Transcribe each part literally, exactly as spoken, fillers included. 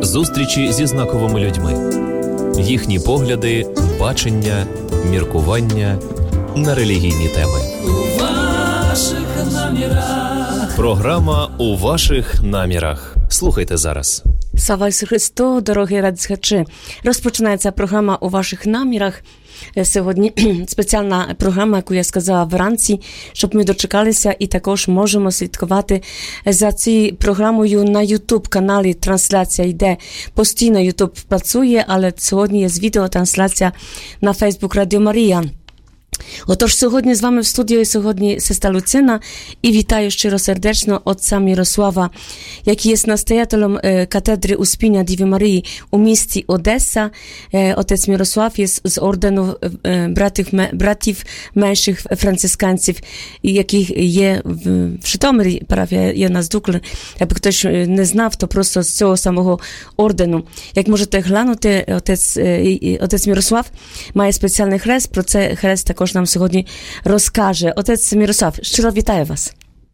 Зустрічі зі знаковими людьми. Їхні погляди, бачення, міркування на релігійні теми. У ваших намірах. Програма «У ваших намірах». Слухайте зараз. Слава Ісусу Христу, дорогі радіослухачі. Розпочинається програма «У ваших намірах». Сьогодні спеціальна програма, яку я сказала вранці, щоб ми дочекалися і також можемо слідкувати за цією програмою на YouTube-каналі. Трансляція йде постійно, YouTube працює, але сьогодні є відеотрансляція на Facebook Радіо Марія. Отож, сьогодні з вами в студії сьогодні сестра Люцина і вітаю щиро сердечно отця Мирослава, який є настоятелем катедри Успіння Діви Марії у місті Одеса. Отець Мирослав є з ордену братів, братів менших францисканців, яких є в Житомирі, парафія Яна Здукли. Якби хтось не знав, то просто з цього самого ордену. Як можете глянути, отець, отець Мирослав має спеціальний хрест, про це хрест також нам сьогодні розкаже. Отець Мирослав, щиро вітаю вас.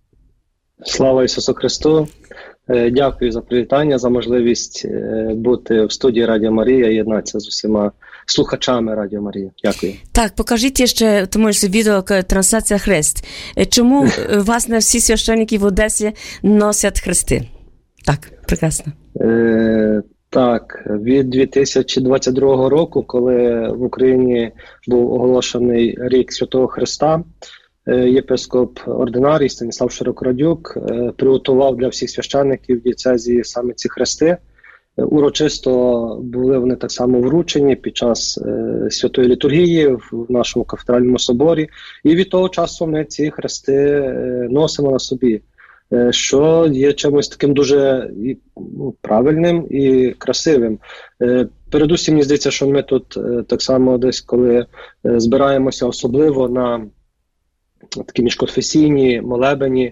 Слава Ісусу Христу. Дякую за привітання, за можливість бути в студії Радіо Марія і єднатися з усіма слухачами Радіо Марія. Дякую. Так, покажіть ще, тому що відео трансляція хрест. Чому, власне, всі священники в Одесі носять хрести? Так, прекрасно. Е, так, від дві тисячі двадцять другого року, коли в Україні був оголошений рік Святого Христа, єпископ ординарій Станіслав Широкородюк приготував для всіх священників в дієцезії саме ці хрести. Урочисто були вони так само вручені під час е, святої літургії в нашому кафедральному соборі. І від того часу ми ці хрести е, носимо на собі, е, що є чимось таким дуже і, ну, правильним і красивим. Е, передусім, мені здається, що ми тут е, так само десь, коли е, збираємося особливо на такі міжконфесійні молебені,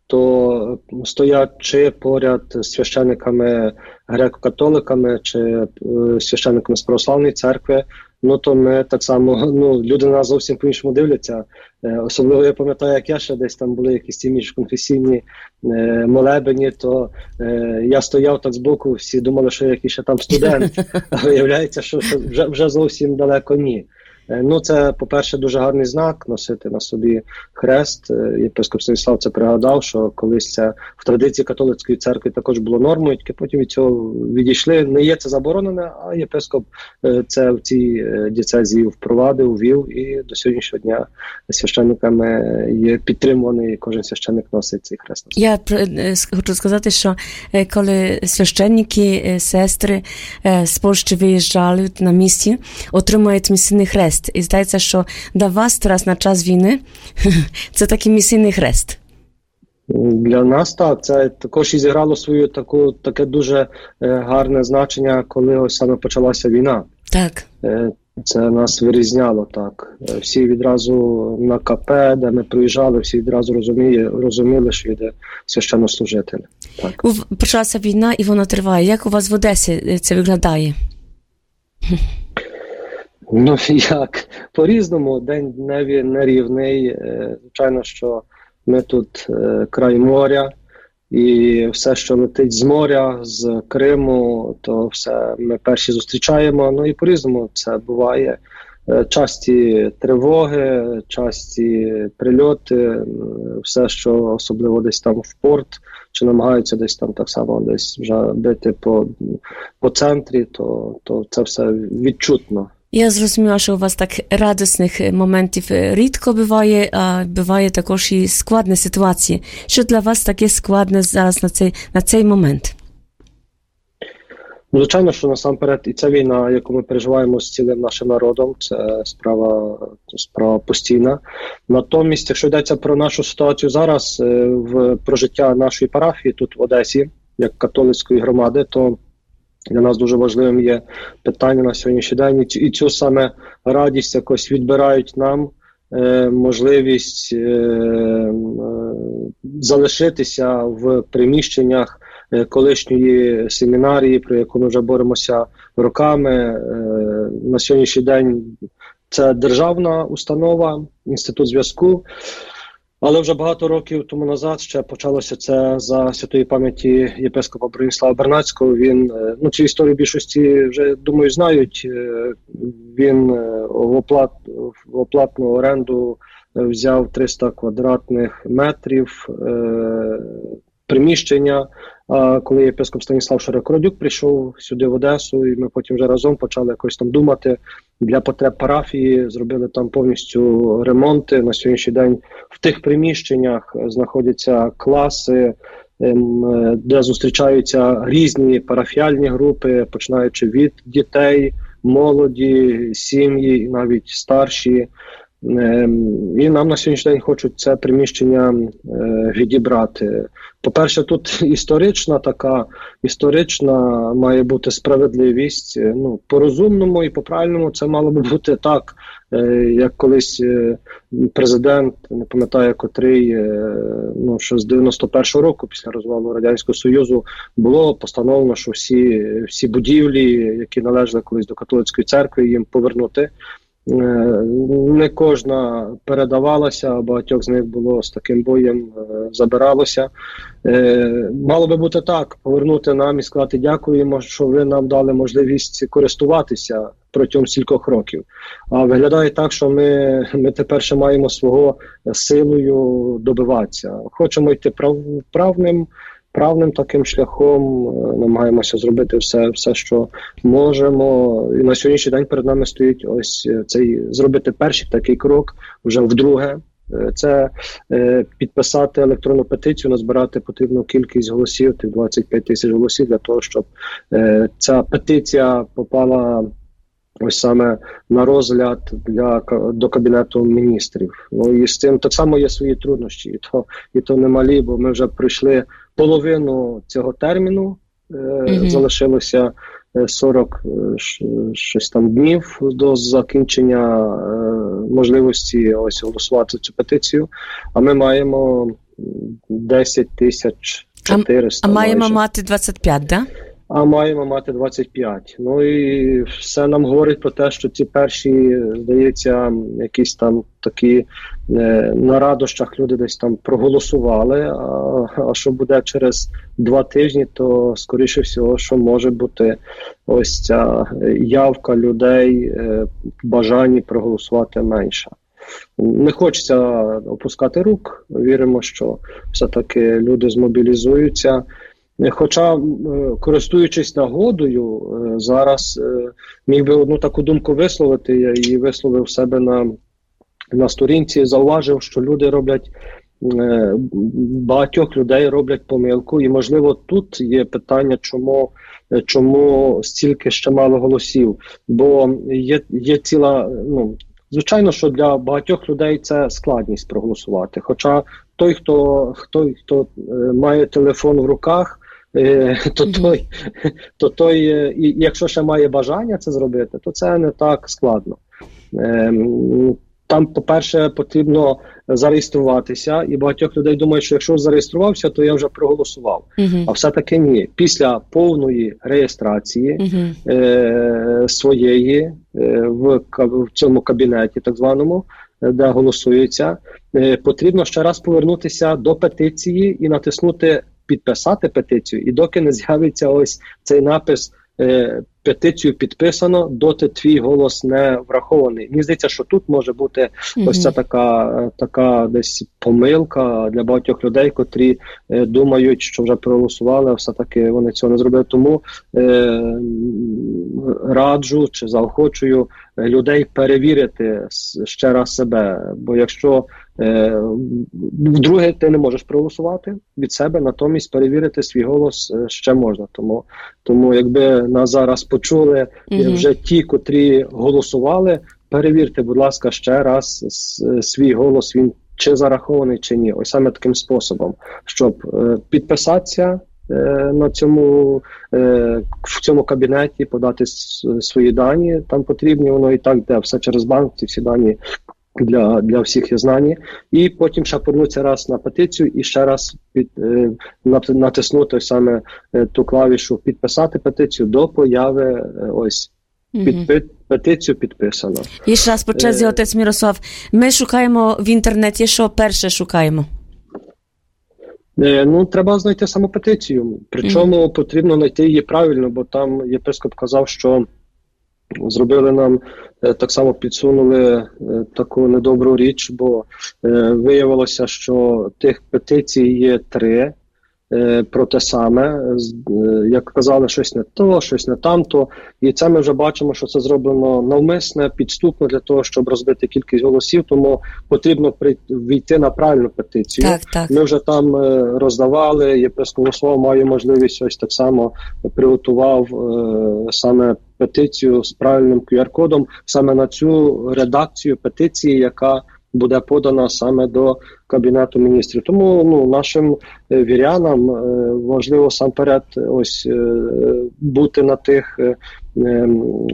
то стоячи поряд з священниками греко-католиками чи е, священниками з православної церкви, ну то ми так само, ну, люди на нас зовсім по-іншому дивляться. Е, особливо я пам'ятаю, як я ще десь там були якісь ті міжконфесійні е, молебені, то е, я стояв так збоку, всі думали, що я якийсь ще там студент, а виявляється, що, що вже, вже зовсім далеко ні. Ну, це, по-перше, дуже гарний знак носити на собі хрест. Єпископ Станіслав це пригадав, що колись це в традиції католицької церкви також було нормою, тільки потім від цього відійшли. Не є це заборонене, а єпископ це в цій дієцезії впровадив, ввів, і до сьогоднішнього дня священниками є підтримуваний, кожен священник носить цей хрест. Я хочу сказати, що коли священники, сестри з Польщі виїжджають на місії, отримують місійний хрест. І здається, що для вас зараз на час війни це такий місійний хрест. Для нас так, це також і зіграло свою таку, таке дуже е, гарне значення, коли ось саме почалася війна. Так. Е, це нас вирізняло так. Е, всі відразу на КП, де ми приїжджали, всі відразу розуміє, розуміли, що йде священнослужитель. Так. Почалася війна і вона триває. Як у вас в Одесі це виглядає? Ну, як? По-різному, день дневі нерівний. Звичайно, що ми тут е, край моря, і все, що летить з моря, з Криму, то все ми перші зустрічаємо. Ну і по-різному це буває. Е, часті тривоги, часті прильоти, все, що особливо десь там в порт, чи намагаються десь там так само десь вже бити по, по центрі, то, то це все відчутно. Я зрозуміла, що у вас так радісних моментів рідко буває, а буває також і складні ситуації. Що для вас таке складне зараз на цей, на цей момент? Звичайно, що насамперед і ця війна, яку ми переживаємо з цілим нашим народом, це справа, справа постійна. Натомість, якщо йдеться про нашу ситуацію зараз, в, про життя нашої парафії тут в Одесі, як католицької громади, то для нас дуже важливим є питання на сьогоднішній день, і цю саме радість якось відбирають нам, е, можливість е, е, залишитися в приміщеннях е, колишньої семінарії, про яку ми вже боремося роками. Е, на сьогоднішній день це державна установа, інститут зв'язку. Але вже багато років тому назад ще почалося це за святої пам'яті єпископа Броніслава Бернацького. Він, ну, цю історію більшості вже, думаю, знають. Він в, оплат, в оплатну оренду взяв триста квадратних метрів е, приміщення. А коли єпископ Станіслав Широкородюк прийшов сюди в Одесу, і ми потім вже разом почали якось там думати, для потреб парафії зробили там повністю ремонти. На сьогоднішній день в тих приміщеннях знаходяться класи, де зустрічаються різні парафіальні групи, починаючи від дітей, молоді, сім'ї і навіть старші. І нам на сьогоднішній день хочуть це приміщення відібрати. По-перше, тут історична така, історична має бути справедливість. Ну, по-розумному і по-правильному це мало би бути так, як колись президент, не пам'ятаю котрий, ну, що з дев'яносто першого року, після розвалу Радянського Союзу, було постановлено, що всі, всі будівлі, які належали колись до католицької церкви, їм повернути. Не кожна передавалася, а багатьох з них було з таким боєм забиралося. Мало би бути так, повернути нам і сказати дякуємо, що ви нам дали можливість користуватися протягом стількох років. А виглядає так, що ми, ми тепер ще маємо свого силою добиватися. Хочемо йти прав, правним, правним таким шляхом, намагаємося зробити все, все, що можемо. І на сьогоднішній день перед нами стоїть ось цей, зробити перший такий крок, вже вдруге. Це е, підписати електронну петицію, назбирати потрібну кількість голосів, тих двадцять п'ять тисяч голосів, для того, щоб е, ця петиція попала ось саме на розгляд для, до Кабінету міністрів. Ну і з цим так само є свої труднощі, і то, і то немалі, бо ми вже пройшли половину цього терміну, е, mm-hmm. залишилося сорок щось там днів до закінчення е, можливості ось голосувати цю петицію, а ми маємо десять тисяч чотириста. А, а маємо майже. мати двадцять п'ять, да? А маємо мати двадцять п'ять. Ну і все нам говорить про те, що ці перші, здається, якісь там такі е, на радощах люди десь там проголосували, а, а що буде через два тижні, то скоріше всього, що може бути ось ця явка людей е, в бажанні проголосувати менша. Не хочеться опускати рук, віримо, що все-таки люди змобілізуються. Хоча, користуючись нагодою, зараз міг би одну таку думку висловити, я її висловив себе на, на сторінці, зауважив, що люди роблять, багатьох людей роблять помилку, і, можливо, тут є питання, чому, чому стільки ще мало голосів, бо є, є ціла, ну, звичайно, що для багатьох людей це складність проголосувати, хоча той, хто, хто, хто має телефон в руках, то той, то той, і якщо ще має бажання це зробити, то це не так складно. Там, по-перше, потрібно зареєструватися, і багатьох людей думають, що якщо зареєструвався, то я вже проголосував. Uh-huh. А все-таки ні. Після повної реєстрації uh-huh. е, своєї е, в, в цьому кабінеті, так званому, де голосується, е, потрібно ще раз повернутися до петиції і натиснути підписати петицію, і доки не з'явиться ось цей напис е, «Петицію підписано», доти твій голос не врахований. Мені здається, що тут може бути mm-hmm. ось ця така, така десь помилка для багатьох людей, котрі е, думають, що вже проголосували, а все-таки вони цього не зробили. Тому е, раджу чи заохочую людей перевірити ще раз себе, бо якщо е, вдруге ти не можеш проголосувати від себе, натомість перевірити свій голос ще можна. Тому, тому якби нас зараз почули mm-hmm. вже ті, котрі голосували, перевірте, будь ласка, ще раз свій голос, він чи зарахований, чи ні. Ось саме таким способом, щоб е, підписатися е, на цьому, е, в цьому кабінеті, подати с, свої дані, там потрібні, воно і так, де все через банк, ці всі дані для, для всіх є знані, і потім ще повернутися раз на петицію і ще раз під, е, натиснути саме е, ту клавішу «Підписати петицію» до появи е, ось підпи, петицію підписано. І ще раз по черзі, отець Мирослав, ми шукаємо в інтернеті, що перше шукаємо? Ну, треба знайти саму петицію. Причому mm-hmm. потрібно знайти її правильно, бо там єпископ казав, що зробили нам, так само підсунули таку недобру річ, бо виявилося, що тих петицій є три про те саме, як казали, щось не то, щось не тамто, і це ми вже бачимо, що це зроблено навмисне, підступно для того, щоб розбити кількість голосів, тому потрібно війти на правильну петицію. Так, так. Ми вже там роздавали, єпископ Владислав має можливість, ось так само приготував саме петицію з правильним кю ар-кодом, саме на цю редакцію петиції, яка буде подана саме до Кабінету міністрів. Тому ну, нашим е, вірянам е, важливо самперед ось е, бути на тих е, е,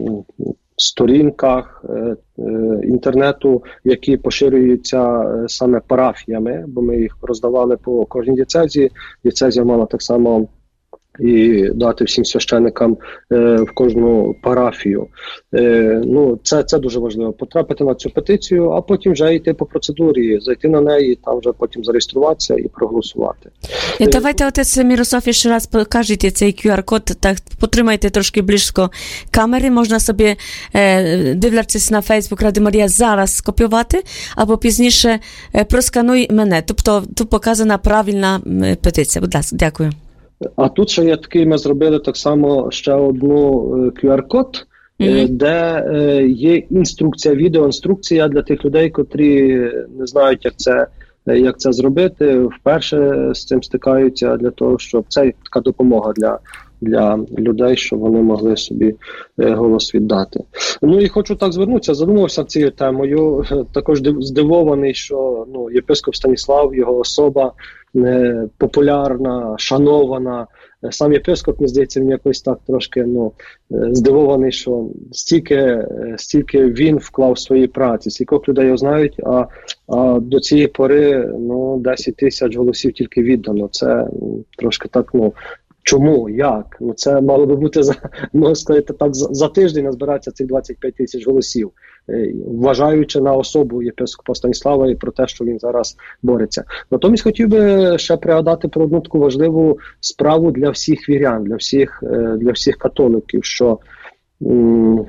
сторінках е, е, інтернету, які поширюються е, саме парафіями, бо ми їх роздавали по кожній дієцезії. Дієцезія мала так само і дати всім священникам е, в кожну парафію. Е, ну, це, це дуже важливо. Потрапити на цю петицію, а потім вже йти по процедурі, зайти на неї, там вже потім зареєструватися і проголосувати. І давайте, отець Мирослав, ще раз покажіть цей кю ар-код, так потримайте трошки близько камери, можна собі, е, дивлячись на Facebook Радіо Марія, зараз скопіювати, або пізніше е, проскануй мене. Тобто тут показана правильна петиція. Будь ласка, дякую. А тут ще є такий, ми зробили так само ще одну кю ар-код, mm-hmm. де є інструкція, відеоінструкція для тих людей, котрі не знають, як це, як це зробити, вперше з цим стикаються, для того, щоб це така допомога для, для людей, щоб вони могли собі голос віддати. Ну і хочу так звернутися, задумався цією темою, також здивований, що ну, єпископ Станіслав, його особа, популярна, шанована. Сам єпископ, мені здається, він якось так трошки ну, здивований, що стільки, стільки він вклав в свої праці, стільки людей його знають, а, а до цієї пори ну, десять тисяч голосів тільки віддано. Це трошки так, ну, чому, як? Ну, це мало би бути, за, можна сказати, так, за, за тиждень назбиратися цих двадцять п'ять тисяч голосів, вважаючи на особу єпископа Станіслава і про те, що він зараз бореться. Натомість хотів би ще пригадати про одну таку важливу справу для всіх вірян, для всіх, для всіх католиків, що м,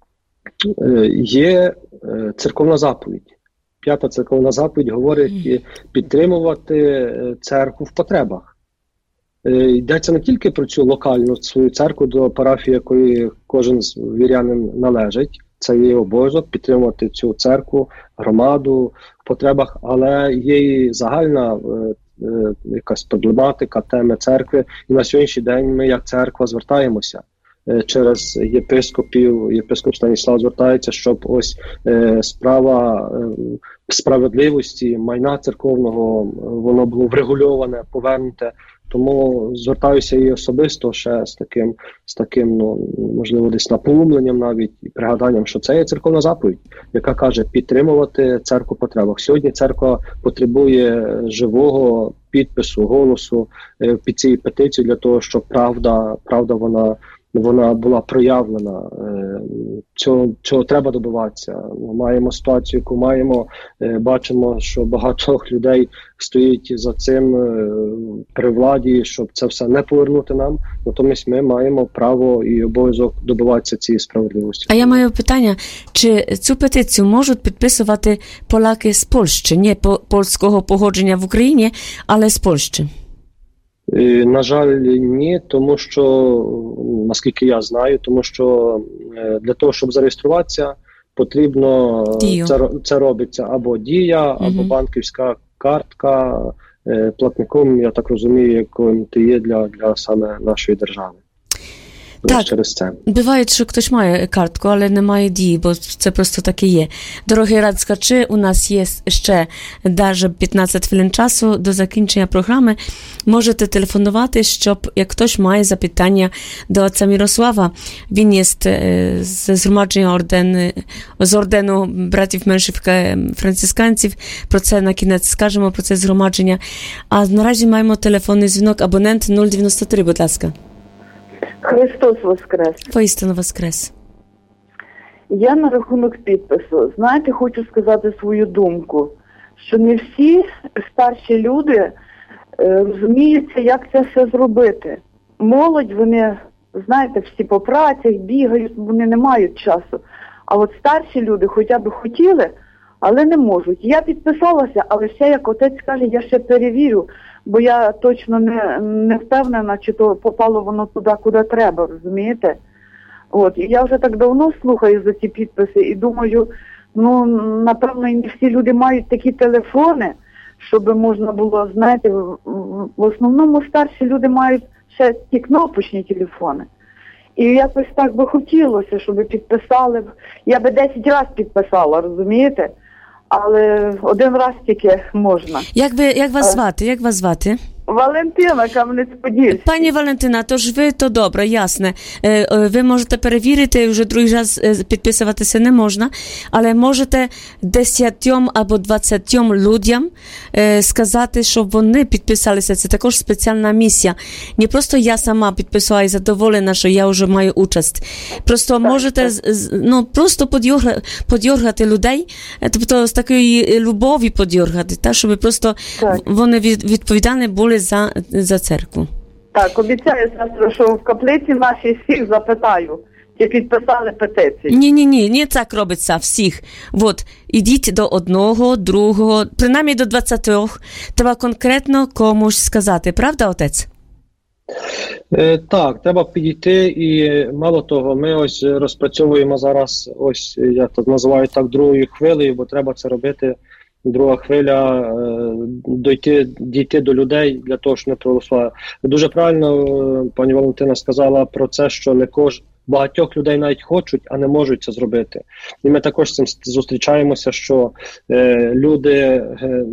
є церковна заповідь. П'ята церковна заповідь говорить підтримувати церкву в потребах. Йдеться не тільки про цю локальну свою церкву, до парафії, якої кожен з вірянин належить. Це є обов'язок підтримувати цю церкву, громаду в потребах, але є і загальна е, е, якась проблематика, теми церкви. І на сьогоднішній день ми, як церква, звертаємося е, через єпископів. Єпископ Станіслав звертається, щоб ось е, справа е, справедливості, майна церковного, воно було врегульоване, повернуте. Тому звертаюся і особисто ще з таким, з таким, ну, можливо, десь напоминанням навіть, і пригаданням, що це є церковна заповідь, яка каже підтримувати церкву в потребах. Сьогодні церква потребує живого підпису, голосу е, під цією петицією для того, щоб правда, правда вона, вона була проявлена. Е, цього, цього треба добиватися. Ми маємо ситуацію, яку маємо, е, бачимо, що багато людей стоїть за цим е, при владі, щоб це все не повернути нам. Натомість ми маємо право і обов'язок добиватися цієї справедливості. А я маю питання, чи цю петицію можуть підписувати поляки з Польщі, не по, польського походження в Україні, але з Польщі? На жаль, ні, тому що, наскільки я знаю, тому що для того, щоб зареєструватися, потрібно, це, це робиться або Дія, або угу. банківська картка, платником, я так розумію, яким ти є для, для саме нашої держави. Так, через це. Буває, що хтось має картку, але не має дії, бо це просто таке є. Дорогі радськачі, у нас є ще навіть п'ятнадцять хвилин часу до закінчення програми. Можете телефонувати, щоб, як хтось має запитання до отця Мирослава, він є з згромадження орден, з ордену братів менших францисканців, про це на кінець скажемо, про це згромадження. А наразі маємо телефонний дзвінок, абонент нуль дев'яносто три, будь ласка. Христос воскрес. Поістину воскрес. Я на рахунок підпису. Знаєте, хочу сказати свою думку, що не всі старші люди е, розуміються, як це все зробити. Молодь, вони, знаєте, всі по працях бігають, вони не мають часу. А от старші люди хоча б хотіли, але не можуть. Я підписалася, але ще, як отець каже, я ще перевірю, бо я точно не, не впевнена, чи то попало воно туди, куди треба, розумієте? От, і я вже так давно слухаю за ці підписи і думаю, ну, напевно, і не всі люди мають такі телефони, щоб можна було, знаєте, в, в основному старші люди мають ще ті кнопочні телефони. І якось так би хотілося, щоб підписали. Я би десять разів підписала, розумієте? Але один раз тільки можна. Як ви, як вас звати? Як вас звати? Валентина, Кам'янець-Подільський. Пані Валентина, тож ви то добре, ясне. Ви можете перевірити, вже другий раз підписуватися не можна, але можете десятьом або двадцятьом людям сказати, щоб вони підписалися. Це також спеціальна місія. Не просто я сама підписала і задоволена, що я вже маю участь. Просто так, можете так. Ну, просто подьоргати, подьоргати людей, тобто з такої любові подьоргати, та, щоб просто так. Вони відповідальні були За, за церкву. Так, обіцяю, сестро, що в каплиці нашій всіх запитаю, чи підписали петицію. Ні-ні-ні, не так робиться всіх. От, ідіть до одного, другого, принаймні до двадцятьох. Треба конкретно комусь сказати. Правда, отець? Е, так, треба підійти і мало того, ми ось розпрацьовуємо зараз, ось я так називаю так, другою хвилею, бо треба це робити. Друга хвиля е, дойти, дійти до людей для того, щоб не проголосували. Дуже правильно е, пані Валентина сказала про це, що не кож... багатьох людей навіть хочуть, а не можуть це зробити. І ми також з цим зустрічаємося, що е, люди, е,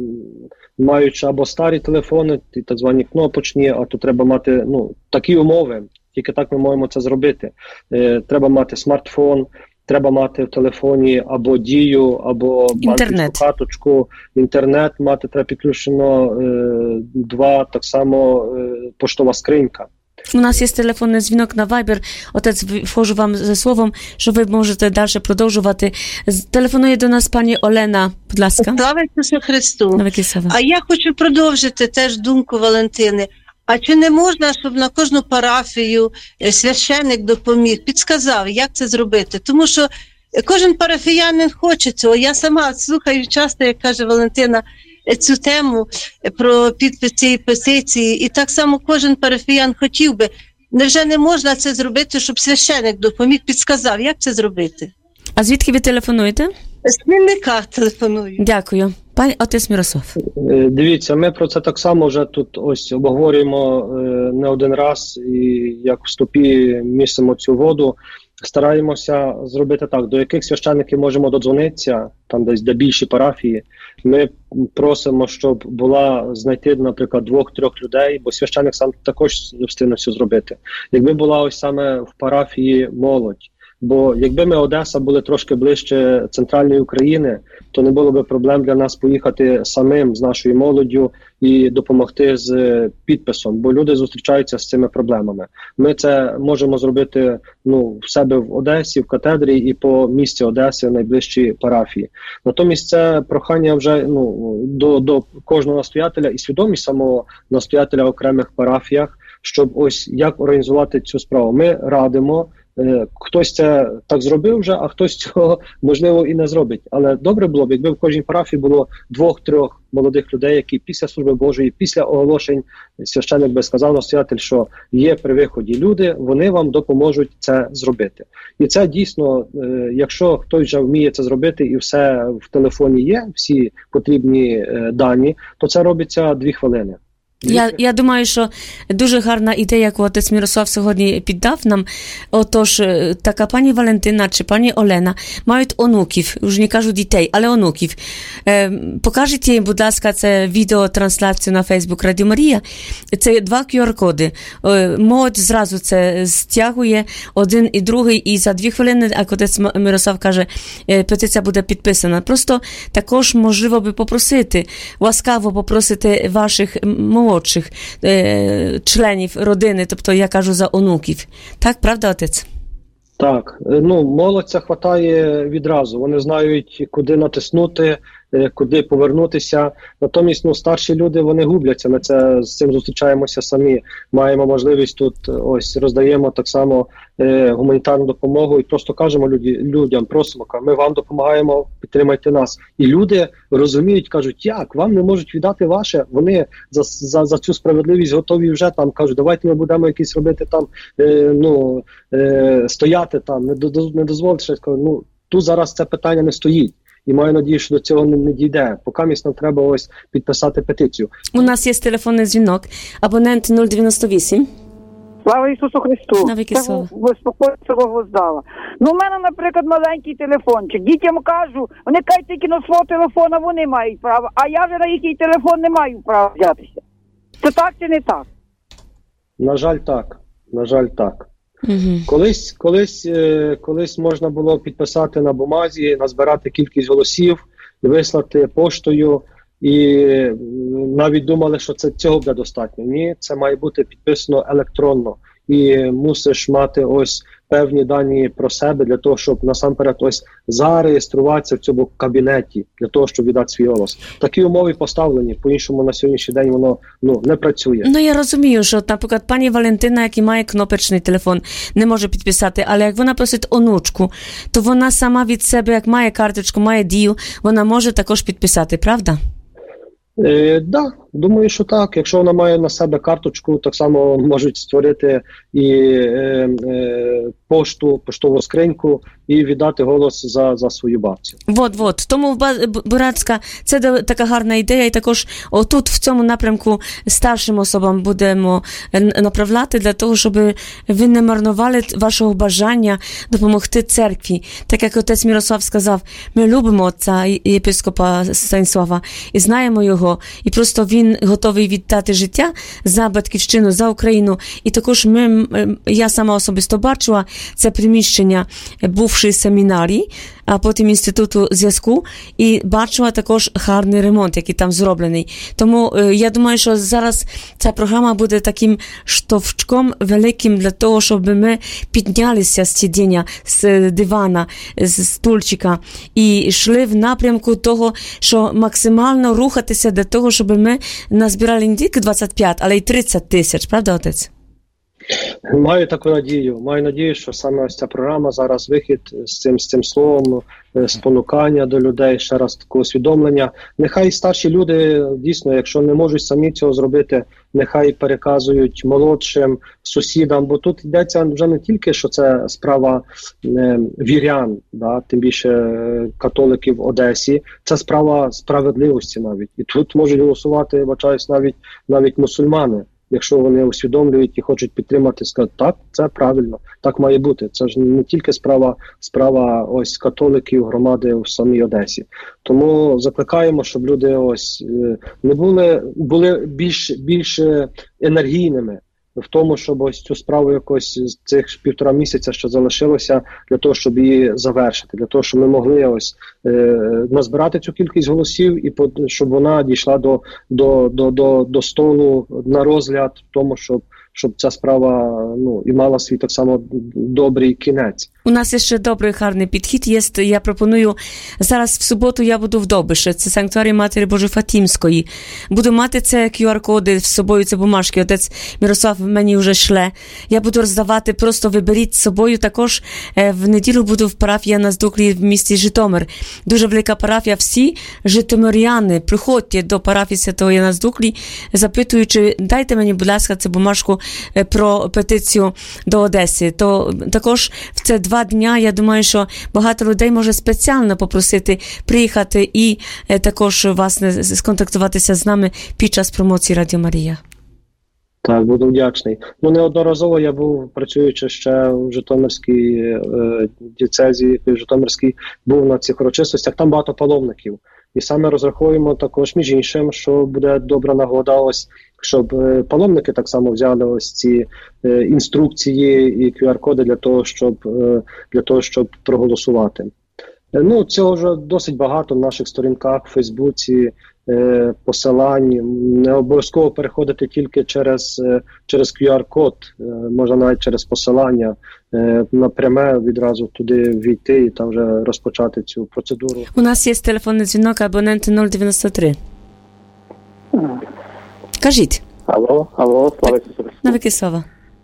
маючи або старі телефони, так звані кнопочні, а то треба мати ну, такі умови, тільки так ми можемо це зробити. Е, треба мати смартфон, треба мати в телефоні або Дію, або банківську карточку, інтернет мати, треба підключено е, два, так само е, поштова скринька. У нас є телефонний дзвінок на Viber. Отець, вхожу вам за словом, що ви можете далі продовжувати. Телефонує до нас пані Олена, будь ласка. Слава Ісусу Христу. А я хочу продовжити теж думку Валентини. А чи не можна, щоб на кожну парафію священник допоміг, підсказав, як це зробити? Тому що кожен парафіянин хоче цього. Я сама слухаю часто, як каже Валентина, цю тему про підпис цієї петиції. І так само кожен парафіян хотів би. Невже не можна це зробити, щоб священник допоміг, підсказав, як це зробити? А звідки ви телефонуєте? З Хмельника телефоную. Дякую. Пан отець Мирослав. Дивіться, ми про це так само вже тут ось обговорюємо не один раз, і як в стопі місимо цю воду. Стараємося зробити так, до яких священників можемо додзвонитися, там десь де більші парафії. Ми просимо, щоб була знайти, наприклад, двох-трьох людей, бо священник сам також не встигне все зробити. Якби була ось саме в парафії молодь, бо якби ми, Одеса, були трошки ближче центральної України, то не було б проблем для нас поїхати самим з нашою молоддю і допомогти з підписом, бо люди зустрічаються з цими проблемами. Ми це можемо зробити ну, в себе в Одесі, в катедрі і по місті Одеси, в найближчій парафії. Натомість це прохання вже ну, до, до кожного настоятеля і свідомість самого настоятеля в окремих парафіях, щоб ось як організувати цю справу. Ми радимо. Хтось це так зробив вже, а хтось цього, можливо, і не зробить. Але добре було б, якби в кожній парафії було двох-трьох молодих людей, які після служби Божої, після оголошень, священник би сказав, настоятель, що є при виході люди, вони вам допоможуть це зробити. І це дійсно, якщо хтось вже вміє це зробити і все в телефоні є, всі потрібні дані, то це робиться дві хвилини. Я, я думаю, що дуже гарна ідея, яку отець Мирослав сьогодні піддав нам. Отож, така пані Валентина чи пані Олена мають онуків, вже не кажу дітей, але онуків. Е, покажіть їм, будь ласка, це відеотрансляцію на Facebook Радіо Марія. Це два кю ар-коди. Е, молодь зразу це стягує один і другий, і за дві хвилини, як отець Мирослав каже, петиція буде підписана. Просто також можливо би попросити, ласкаво попросити ваших молодих молодших е, членів родини, тобто я кажу за онуків. Так, правда, отець? Так, ну, молодь це хватає відразу. Вони знають, куди натиснути, куди повернутися. Натомість, ну, старші люди, вони губляться. Ми це, з цим зустрічаємося самі. Маємо можливість тут, ось, роздаємо так само е, гуманітарну допомогу і просто кажемо люди, людям, просимо, ми вам допомагаємо, підтримайте нас. І люди розуміють, кажуть, як, вам не можуть віддати ваше. Вони за, за, за цю справедливість готові вже там, кажуть, давайте ми будемо якісь робити там, е, ну, е, стояти там, не, до, не дозволити. Що, ну, тут зараз це питання не стоїть. І маю надію, що до цього не, не дійде. Поки нам треба ось підписати петицію. У нас є телефонний дзвінок. Абонент нуль дев'яносто вісім. Слава Ісусу Христу! Навіки слава. Безпокойцевого здала. Ну, у мене, наприклад, маленький телефончик. Дітям кажу, вони кажуть тільки на свого телефона вони мають право, а я вже на їхній телефон не маю права взятися. Це так чи не так? На жаль, так. На жаль, так. Угу. Колись, колись, е, колись можна було підписати на бумазі, назбирати кількість голосів, вислати поштою, і е, навіть думали, що це цього буде достатньо. Ні, це має бути підписано електронно. І мусиш мати ось певні дані про себе для того, щоб насамперед ось зареєструватися в цьому кабінеті, для того, щоб віддати свій голос. Такі умови поставлені, по-іншому на сьогоднішній день воно ну, не працює. Ну, я розумію, що, наприклад, пані Валентина, яка має кнопочний телефон, не може підписати, але як вона просить онучку, то вона сама від себе, як має карточку, має дію, вона може також підписати, правда? Е, да, думаю, що так. Якщо вона має на себе карточку, так само можуть створити і е, е, пошту, поштову скриньку і віддати голос за, за свою бабцю. Вот, вот. Тому, Буратська, це така гарна ідея, і також отут, в цьому напрямку, старшим особам будемо направляти для того, щоб ви не марнували вашого бажання допомогти церкві. Так як отець Мирослав сказав, ми любимо отця єпископа Станіслава і знаємо його, і просто він готовий віддати життя за батьківщину, за Україну. І також ми, я сама особисто бачила це приміщення бувшої семінарії, а потім Інституту зв'язку, і бачила також гарний ремонт, який там зроблений. Тому е, я думаю, що зараз ця програма буде таким штовчком великим для того, щоб ми піднялися з сидіння, з дивана, з стульчика і йшли в напрямку того, що максимально рухатися для того, щоб ми назбирали не тільки двадцять п'ять, але й тридцять тисяч. Правда, отець? Маю таку надію. Маю надію, що саме ось ця програма зараз вихід з цим, з цим словом, спонукання до людей, ще раз таке усвідомлення. Нехай старші люди, дійсно, якщо не можуть самі цього зробити, нехай переказують молодшим, сусідам, бо тут йдеться вже не тільки, що це справа е, вірян, да, тим більше католиків в Одесі, це справа справедливості навіть. І тут можуть голосувати, вважаюсь, навіть, навіть мусульмани. Якщо вони усвідомлюють і хочуть підтримати, сказати, так, це правильно, так має бути. Це ж не тільки справа, справа ось католиків, громади в самій Одесі. Тому закликаємо, щоб люди ось не були, були більш, більш енергійними в тому, щоб ось цю справу якось з цих півтора місяця, що залишилося, для того, щоб її завершити, для того, щоб ми могли ось е, назбирати цю кількість голосів і по, щоб вона дійшла до, до, до, до, до столу на розгляд, тому, щоб щоб ця справа ну, і мала свій так само добрий кінець. У нас є ще добрий, гарний підхід. Є, я пропоную, зараз в суботу я буду в Добише, це санктуарій Матері Божої Фатімської. Буду мати це кю ар-коди з собою, це бумажки. Отець Мирослав мені вже шле. Я буду роздавати, просто виберіть з собою. Також е, в неділю буду в парафії Наздуклі в місті Житомир. Дуже велика парафія. Всі житомиряни, приходьте до парафії Святого Наздуклі, запитуючи, дайте мені, будь ласка, цю бумажку про петицію до Одеси. То також в це два дня, я думаю, що багато людей може спеціально попросити приїхати і е, також власне сконтактуватися з нами під час промоції Радіо Марія. Так, буду вдячний. Ну, неодноразово я був, працюючи ще в Житомирській е, дієцезі, в Житомирській, був на цих урочистостях, там багато паломників. І саме розраховуємо також, між іншим, що буде добра нагода ось, щоб е, паломники так само взяли ось ці е, інструкції і кю ар-коди для того, щоб, е, для того, щоб проголосувати. Ну, цього вже досить багато в наших сторінках, в Фейсбуці, е, посилань. Не обов'язково переходити тільки через, е, через кью ар-код, е, можна навіть через посилання е, напряме відразу туди війти і там вже розпочати цю процедуру. У нас є телефонний дзвінок, абонент нуль дев'яносто три. Кажіть. Алло, алло, слава Ісусу Христу. Навіки слава.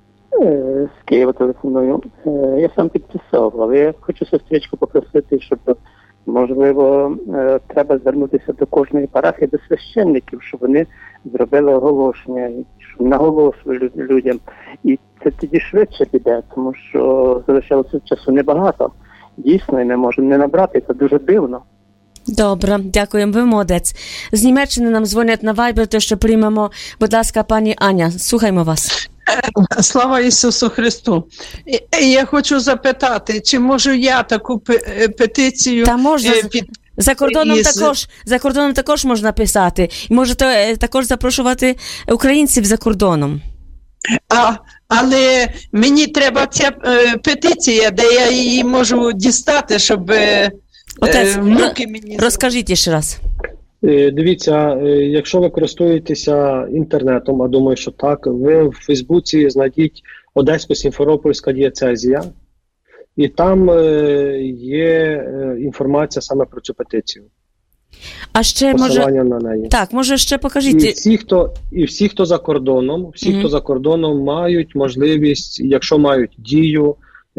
З Києва телефоную. Я сам підписав, але я хочу сестричку попросити, щоб, можливо, треба звернутися до кожної парафії, до священників, щоб вони зробили оголошення, щоб наголосили людям. І це тоді швидше піде, тому що залишилося часу небагато. Дійсно, і не можемо не набрати, це дуже дивно. Добре, дякуємо, ви молодець. З Німеччини нам дзвонять на Viber, то що приймемо, будь ласка, пані Аня, слухаємо вас. Слава Ісусу Христу. Я хочу запитати, чи можу я таку петицію... Та можна, під... за кордоном, із... також, за кордоном також можна писати. І можете також запрошувати українців за кордоном. А, але мені треба ця е, петиція, де я її можу дістати, щоб... Отець, внуки мені... розкажіть ще раз. Дивіться, якщо ви користуєтеся інтернетом, а думаю, що так, ви в Фейсбуці знайдіть Одесько-Сімферопольська дієцезія, і там є інформація саме про цю петицію. А ще посилання може... на неї. Так, може ще покажіть. І всі, хто, і всі, хто за кордоном, всі, mm-hmm. хто за кордоном мають можливість, якщо мають дію,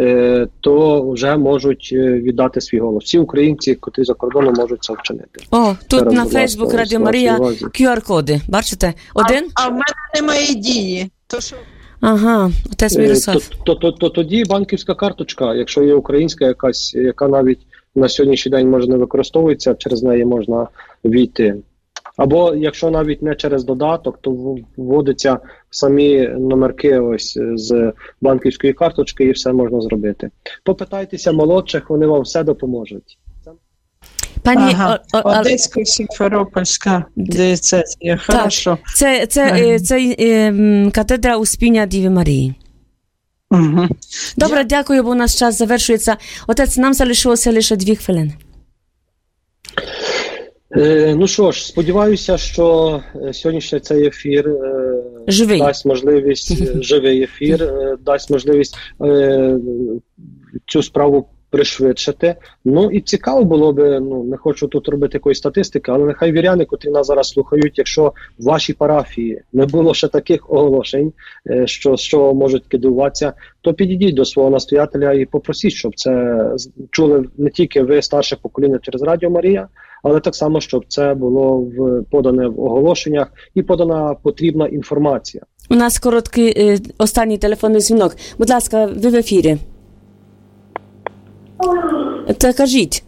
то вже можуть віддати свій голос. Всі українці, котрі за кордоном, можуть це вчинити. О, тут Зараз, на Фейсбук Радіо Марія кью ар-коди. Бачите? Один? А, а в мене немає дії. То що? Ага, отець Мирослав. То, то, то, то тоді банківська карточка, якщо є українська якась, яка навіть на сьогоднішній день може не використовується, через неї можна війти. Або якщо навіть не через додаток, то вводиться самі номерки ось з банківської карточки і все можна зробити. Попитайтеся молодших, вони вам все допоможуть. Пані ага. Одесько-Сімферопольська дієцезія. Хорошо. Це, це, це, це е, катедра Успіння Діви Марії. Угу. Добре, дякую, бо у нас час завершується. Отець, нам залишилося лише дві хвилини. Е, ну що ж, сподіваюся, що сьогоднішній цей ефір е, живий. дасть можливість, живий ефір, е, дасть можливість е, цю справу пришвидшити. Ну і цікаво було би, ну не хочу тут робити якоїсь статистики, але нехай віряни, котрі нас зараз слухають, якщо в вашій парафії не було ще таких оголошень, е, що з чого можуть кидуватися, то підійдіть до свого настоятеля і попросіть, щоб це чули не тільки ви, старше покоління через Радіо Марія, але так само, щоб це було в, подане в оголошеннях і подана потрібна інформація. У нас короткий е, останній телефонний дзвінок. Будь ласка, ви в ефірі. Та кажіть.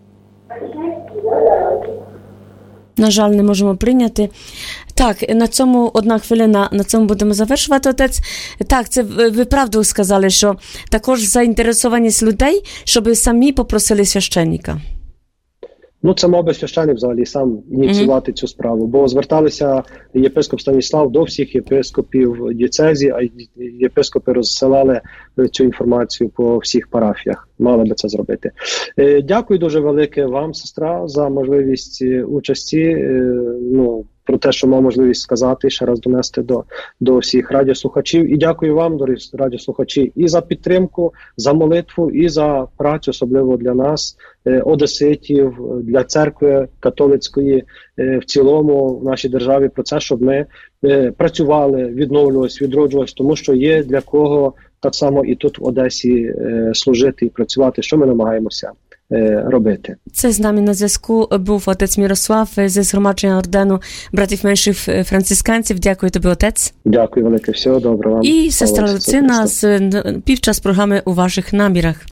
На жаль, не можемо прийняти. Так, на цьому одна хвилина, на цьому будемо завершувати, отець. Так, це ви правду сказали, що також заінтересованість людей, щоб самі попросили священника. Ну, це мав би священик взагалі сам ініціювати mm-hmm. цю справу, бо зверталися єпископ Станіслав до всіх єпископів дієцезії, а єпископи розсилали цю інформацію по всіх парафіях. Мали би це зробити. Е, дякую дуже велике вам, сестра, за можливість участі, е, ну, про те, що мав можливість сказати, ще раз донести до, до всіх радіослухачів. І дякую вам, дорогі радіослухачі, і за підтримку, за молитву, і за працю, особливо для нас, е, одеситів, для церкви католицької е, в цілому в нашій державі, про це, щоб ми е, працювали, відновлювалися, відроджувалися, тому що є для кого так само і тут в Одесі е, служити і працювати, що ми намагаємося робити. Це з нами на зв'язку був отець Мирослав зі згромадження ордену братів менших францисканців. Дякую тобі, отець. Дякую велике, всього доброго вам. І сестра Люцина з півчас програми «У ваших намірах».